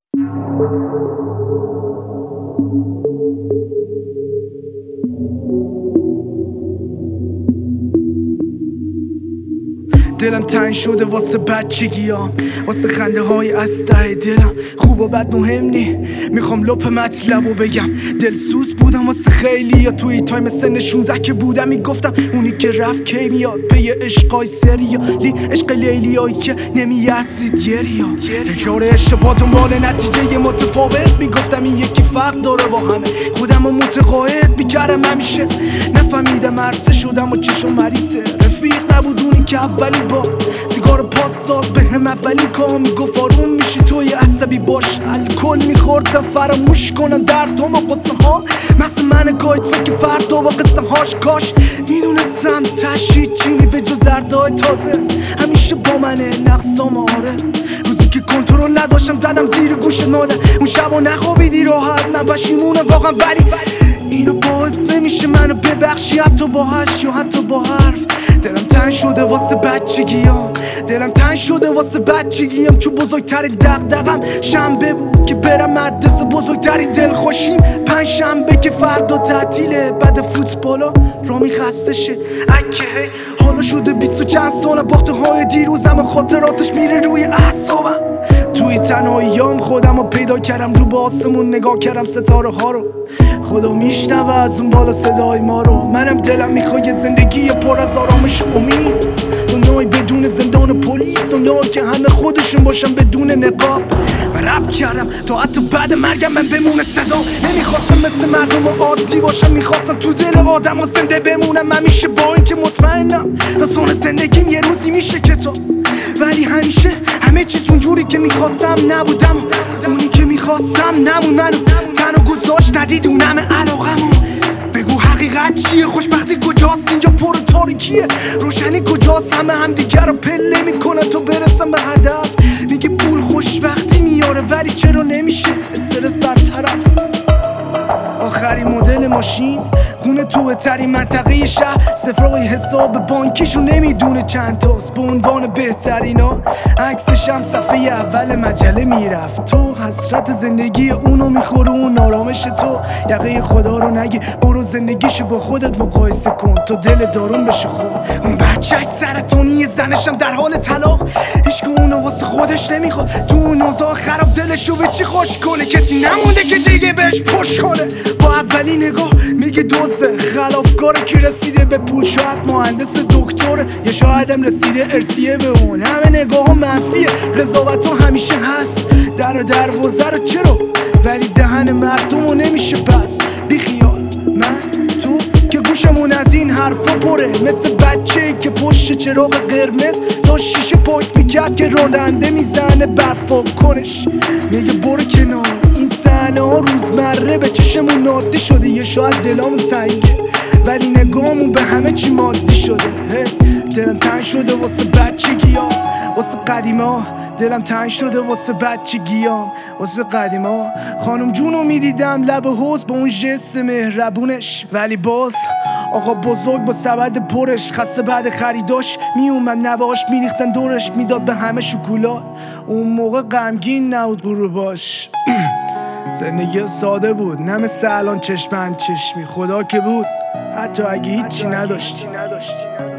دلم تنگ شده واسه بچگیام، واسه خنده های از ته دلم. خوب و بد مهم نی، میخوام لپ مطلب و بگم. دلسوز بودم واسه خیلی یا توی تایم سن 16 که بودم میگفتم اونی که رفت کی میاد پی عشقای سریالی، عشق لیلیایی که نمیارزید گریا. تکرار اشتباه دنبال نتیجه متفاوت، میگفتم این یکی فرق داره با همه، خودم رو متقاعد میکردم همیشه. نفهمیدم عرصه شدم و چشم مریضه. رفیق نبود اونی که اولی با سیگار پاس داد به هم اولین کام، میگفت آروم میشی توی عصبی باش. الکل میخوردم فراموش کنم دردم و قصه ها، مغز من گاید فکر فردا و قصه هاش. کاش میدونستم تشید چینی به جز زردای تازه همیشه با منه نقصام. آره روزی که کنترل نداشتم زدم زیر گوش مادر، اون شب و نخوابیدی راحت. من پشیمونم واقعا ولی اینو باعث نمیشه منو ببخشی، حتی با هش یا حتی با حرف. دلم تنگ شده واسه بچگیام، دلم تنگ شده واسه بچگیام، چون بزرگترین دغدغم شنبه بود که برم مدرسه. بزرگترین دلخوشیم پنجشنبه که فردا تعطیله. بعد فوتبالا رامی خسته شه اگه حالا شده 20 و چند سالم، باخته های دیروزم خاطراتش میره روی اعصابم. توی تنهاییام خودم رو پیدا کردم، رو به آسمون نگاه کردم ستاره ها رو. خدا میشنوه از اون بالا صدای ما رو. منم دلم میخواد یه زندگی پر از آرامش امید، دنیای بدون زندان پلیس، دنیایی که همه خودشون باشن بدون نقاب. من رپ کردم تا حتی بعد مرگم من بمونه صدام. نمیخواستم مثل مردم عادی باشم، میخواستم تو دل آدم ها زنده بمونم همیشه، با اینکه مطمئنم داستان زندگیم یه روزی میشه کتاب. ولی همیشه همه چیز اونجوری که میخواستم نبودم، اونی که میخواستم نمون. منو تنها گذاشت ندیدونم علاقمو. بگو حقیقت چیه؟ خوشبختی کجاست؟ اینجا پر تاریکیه، روشنی کجاست؟ همه همدیگه رو پله میکنن تا برسن به هدف. میگه پول خوشبختی میاره ولی چرا نمیشه استرس برطرف؟ آخرین مدل ماشین خونه تو بهترین منطقه شهر، صفرای حساب بانکیشو نمیدونه چند تاست. به عنوان بهترینا عکسش هم صفحه اول مجله میرفت. تو حسرت زندگی اونو میخوره اون آرامش تو. یقه خدا رو نگی، برو زندگیشو با خودت مقایسه کن تا دل دارون بشه خود. اون بچهش سرطانی، زنشم در حال طلاق، عشق اونو واسه خودش نمیخواد. تو اون اوضاع خراب دلشو به چی خوش کنه؟ کسی نمونده که دیگه بهش پشت کنه. با اولی نگاه میگه دوزه خلافکاره که رسیده به پول، شاید مهندس دکتره یا شایدم رسیده ارسیه به اون. همه نگاه ها منفیه، قضاوت ها همیشه هست. در دروازه رو چرا ولی دهن مردم رو نمیشه بس. بیخیال من تو که گوشمون از این حرفا پره، مثل بچه که پشت چراغ قرمز تا شیشه پاک میکرد که راننده میزنه برفا کنش. میگه برو کنار، این صحنه ها روزمره به چشمون عادی شده. یه شاید دلامون سنگه ولی نگاهمون به همه چی مادی شده. دلم تنگ شده واسه بچگیام، واسه قدیما. دلم تنگ شده واسه بچگیام، واسه قدیما. خانم جونو میدیدم لب حوض با اون جست مهربونش، ولی باز آقا بزرگ با سبد پرش خسته بعد خریداش میومد نواش میریختن دورش، میداد به همه شکلات. اون موقع غمگین نبود غروباش. زندگی ساده بود، نه مثل الان چشم هم چشمی. خدا که بود حتی اگه هیچی نداشتی.